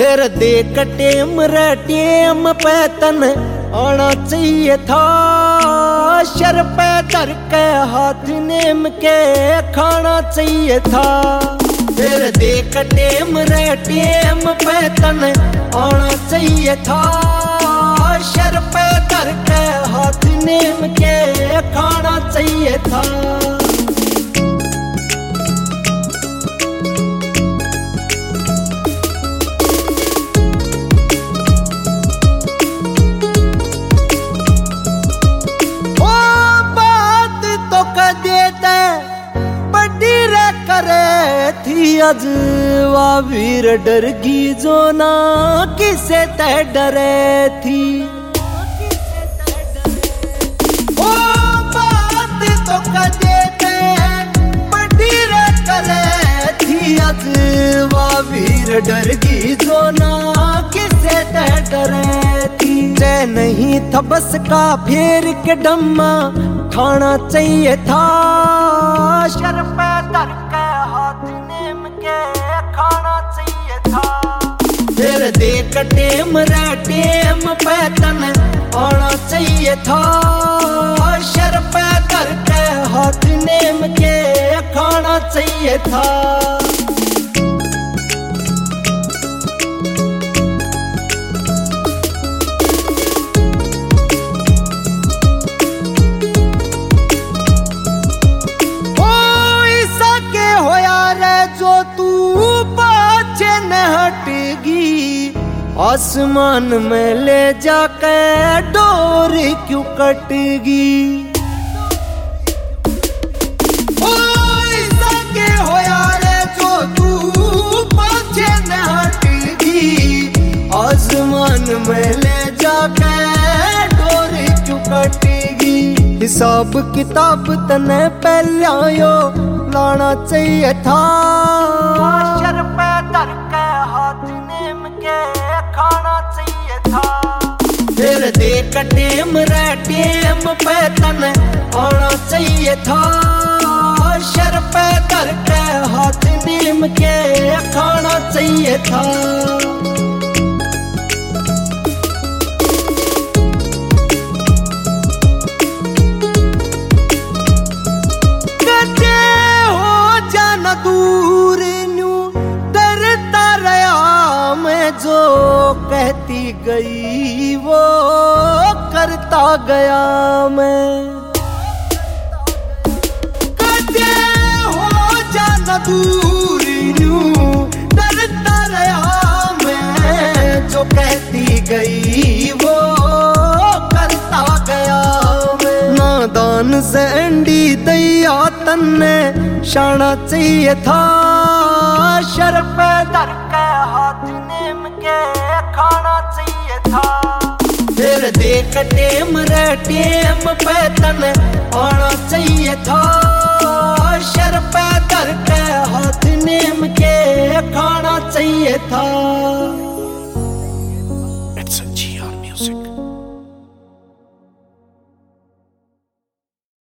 फिर देख टेम रे टेम पे तन आना चाहिए था। शर पे धर के हाथ नेम के खाना चाहिए था। फिर देख टेम रे टेम पे तन आना चाहिए था। शर पे धर के हाथ नेम के खाना चाहिए था। करे थी अजवा वीर डर गी जो ना किसे ते डरे थी। ओ बात तो कदे ते बड़ी रे करे थी अजवा वीर डर गी जो ना किसे ते डरे थी। जे नहीं था बस का फेर के डम्मा खाना चाहिए था। शर पे धर के हाथ नेम के खाना चाहिए था। फिर देख टेम रे टेम पे तन आना चाहिए था। शर पे धर के हाथ नेम के खाना चाहिए था। आसमान में ले जाके डोरी क्यों कटेगी। के हो यार जो तू पाछे न हटेगी। आसमान में ले जाके डोरी क्यों कटेगी। हिसाब किताब तने पहले यो लाना चाहिए था। शर पे धर के हाथ नेम के खाना चाहिए था। फिर देख टेम रे टेम पे तन आना चाहिए था। शर पे धर के हाथ नेम के खाना चाहिए था। दूर न्यू डरता रहा मैं। जो कहती गई वो करता गया मैं। कहते हो जाना दूर न्यू डरता रहा मैं। जो कहती गई वो करता गया मैं। नादान से अंडी दैया तन्ने शाना चाहिए था। शर पे धर के हाथ नेम के खाना चाहिए था। फिर देख टेम रे टेम पे तन आना चाहिए था। शर पे धर के हाथ नेम के खाना चाहिए था।